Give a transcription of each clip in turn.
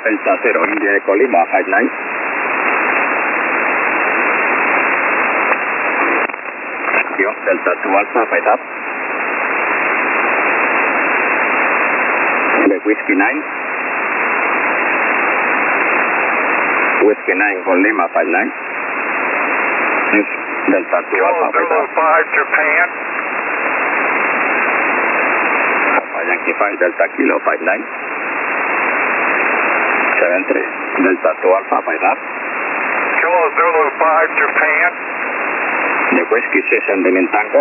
Delta 0, India Echo Lima, 59. Thank you, Delta 2 Alpha, 5 up. Whiskey 9. Whiskey 9 for Lima, 59. Delta 2 Alpha, 5 up. 5 Japan. Alpha Yankee 5, Delta Kilo, 59. 73, Delta 2 Alpha, 5 up. Kilo Zulu 5 Japan. The Whiskey 6 ending in Tango.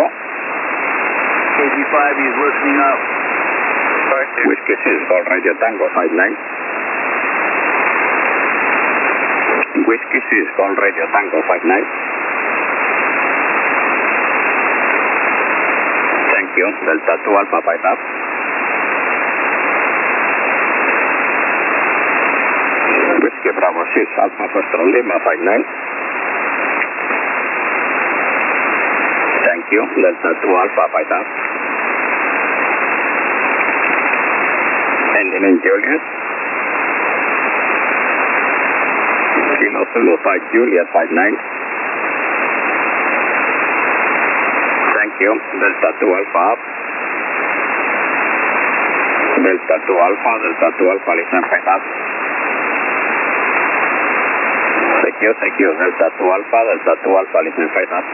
KG5, he's listening up. Thank you. Whiskey 6, Gold Radio Tango, 59. Whiskey 6, Gold Radio Tango, 59. Thank you, Delta 2 Alpha, 5 up. Whiskey Bravo 6, Alpha Foxtrot Lima, 59. Thank you, Delta 2 Alpha, 5 up. Ending in Juliet. Kilo Zulu 5 Juliet, 59. Thank you, Delta 2 Alpha up. Delta 2 Alpha, listen 5 up. Thank you, Delta 2 Alpha, listen 5 up.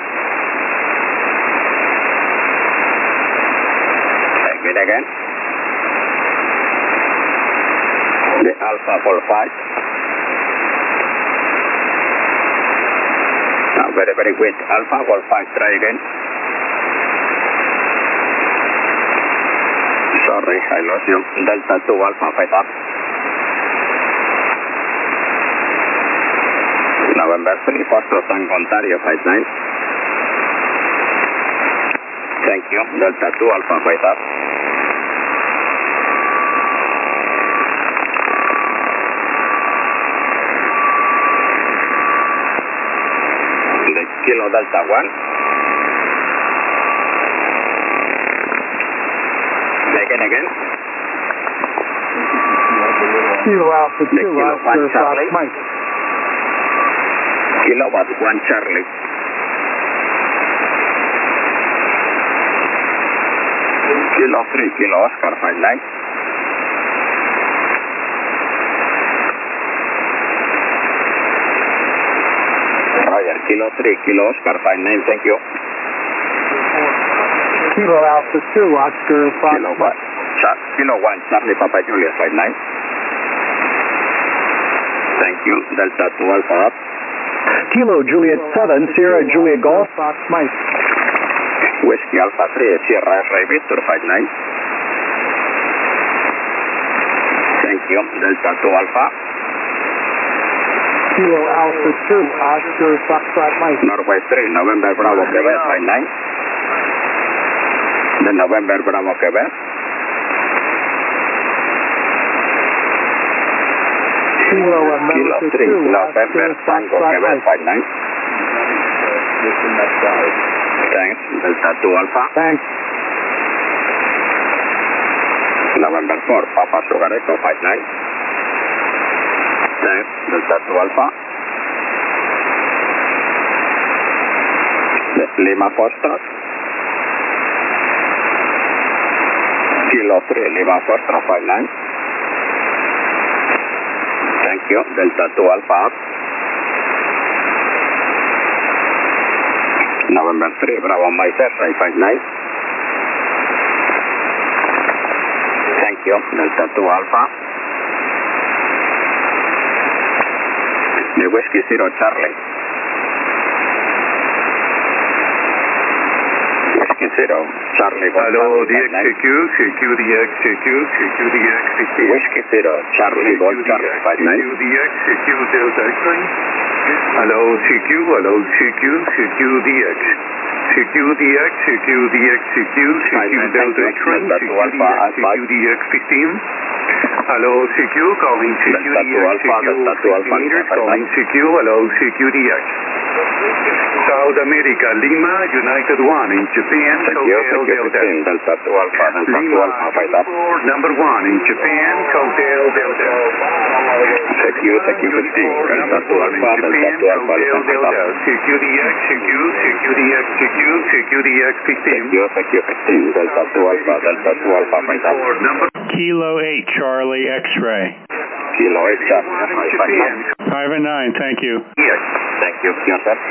Thank you again. The Alpha for 5. Now very, very good. Alpha for 5, try again. Sorry, I lost you. Delta 2 Alpha, 5 up. November 3, Foxtrot Tango Ontario, 59. Thank you, Delta 2 Alpha, 5 up. The Kilo Delta 1. Again. Kilo Alpha 2, Kilo 1 Charlie. Mike. Kilo 1 Charlie. Kilo 3, Kilo Oscar, 59. Roger, Kilo 3, Kilo Oscar, 59, thank you. Kilo Alpha 2, Oscar 5. Kilo 1, Charlie Papa Julius, 59. Thank you, Delta 2 Alpha up. Kilo Juliet 7, Sierra Juliet Golf. Fox Mike. Whiskey Alpha 3, Sierra Ray Victor, 59. Thank you, Delta 2 Alpha. Kilo Alpha 2, Oscar Foxtrot Mike. Northwest 3, November Bravo Quebec, 59. The November Bravo Quebec. Kilo Kilo America 3, 2, November Oscar Tango Foxtrot Quebec, Mike. 59. Thanks, Delta 2 Alpha. Thanks. November 4, Papa Sugar Echo, 59. Thanks, Delta 2 Alpha. Lima Foxtrot. Kilo 3, Lima Foxtrot, 59. Thank you, Delta 2 Alpha up. November 3, Bravo Mike 59. Thank you, Delta 2 Alpha. The Whiskey 0 Charlie. Whiskey 0 Charlie. Hello, DXQ, CQDX, CQDX, Whiskey 0 Charlie Gold Charlie, 59. CQDX, CQ Delta X-ray. Hello, CQ, CQDX. CQDX, CQDX, CQ Delta X-ray, CQDX 15. Hello, CQ, calling CQDX, CQ meters, calling CQ, hello, CQDX. South America, Lima, United 1 in Japan, Hotel Delta. Delta 2 Alpha, Delta 2 Alpha, 5 up. Number 1 in Japan, Hotel Delta. you 15. Delta 2 Alpha, Delta 2 Alpha, listen flight up. CQDX, CQDX, CQDX 15. Thank you 15. Delta 2 Alpha, flight up. Kilo 8, Charlie, X-ray. Kilo 8, Charlie, Japan. 5 and 9, thank you. Yes. Thank you, Piotr.